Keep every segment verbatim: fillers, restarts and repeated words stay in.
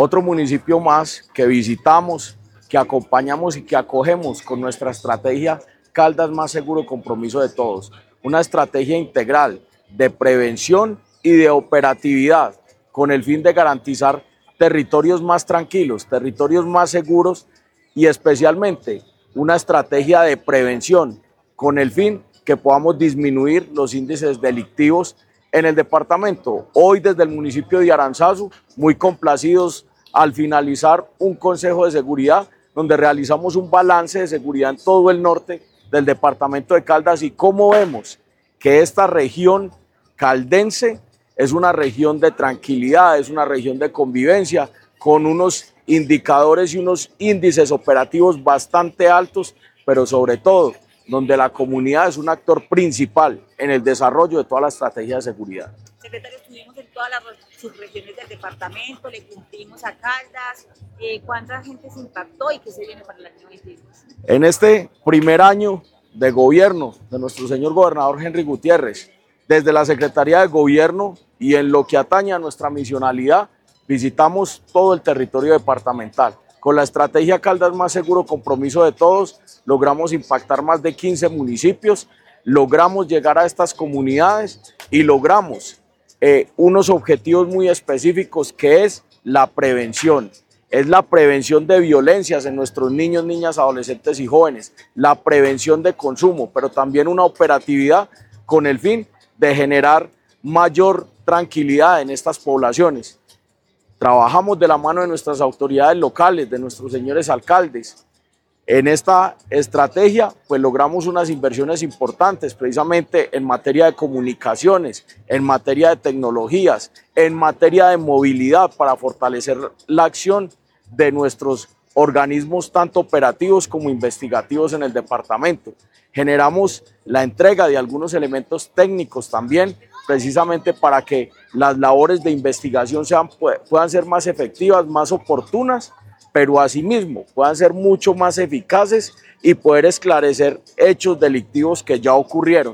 Otro municipio más que visitamos, que acompañamos y que acogemos con nuestra estrategia Caldas Más Seguro, compromiso de todos. Una estrategia integral de prevención y de operatividad con el fin de garantizar territorios más tranquilos, territorios más seguros y especialmente una estrategia de prevención con el fin que podamos disminuir los índices delictivos en el departamento. Hoy desde el municipio de Aranzazu, muy complacidos al finalizar un consejo de seguridad donde realizamos un balance de seguridad en todo el norte del departamento de Caldas y cómo vemos que esta región caldense es una región de tranquilidad, es una región de convivencia, con unos indicadores y unos índices operativos bastante altos, pero sobre todo donde la comunidad es un actor principal en el desarrollo de toda la estrategia de seguridad. Secretario, estuvimos en todas las subregiones del departamento, le cumplimos a Caldas. Eh, ¿Cuánta gente se impactó y qué se viene para el año veintidós? En este primer año de gobierno de nuestro señor gobernador Henry Gutiérrez, desde la Secretaría de Gobierno y en lo que atañe a nuestra misionalidad, visitamos todo el territorio departamental. Con la estrategia Caldas Más Seguro, compromiso de todos, logramos impactar más de quince municipios, logramos llegar a estas comunidades y logramos eh, unos objetivos muy específicos, que es la prevención. Es la prevención de violencias en nuestros niños, niñas, adolescentes y jóvenes, la prevención de consumo, pero también una operatividad con el fin de generar mayor tranquilidad en estas poblaciones. Trabajamos de la mano de nuestras autoridades locales, de nuestros señores alcaldes. En esta estrategia, pues logramos unas inversiones importantes, precisamente en materia de comunicaciones, en materia de tecnologías, en materia de movilidad, para fortalecer la acción de nuestros organismos, tanto operativos como investigativos en el departamento. Generamos la entrega de algunos elementos técnicos también, precisamente para que las labores de investigación sean, puedan ser más efectivas, más oportunas, pero asimismo puedan ser mucho más eficaces y poder esclarecer hechos delictivos que ya ocurrieron.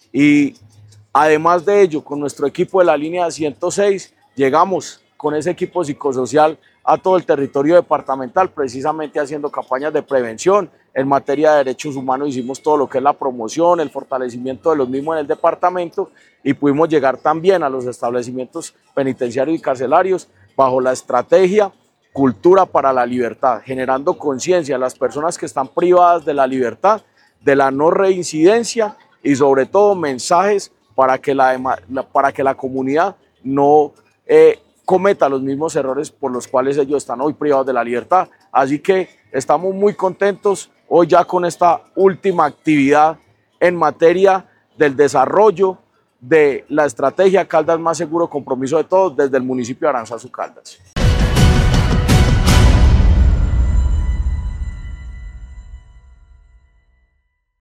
Y además de ello, con nuestro equipo de la línea ciento seis, llegamos con ese equipo psicosocial a todo el territorio departamental, precisamente haciendo campañas de prevención. En materia de derechos humanos hicimos todo lo que es la promoción, el fortalecimiento de los mismos en el departamento, y pudimos llegar también a los establecimientos penitenciarios y carcelarios bajo la estrategia Cultura para la Libertad, generando conciencia en las personas que están privadas de la libertad, de la no reincidencia y sobre todo mensajes para que la, para que la comunidad no eh, cometa los mismos errores por los cuales ellos están hoy privados de la libertad. Así que estamos muy contentos hoy ya con esta última actividad en materia del desarrollo de la estrategia Caldas Más Seguro, compromiso de todos desde el municipio de Aranzazu Caldas.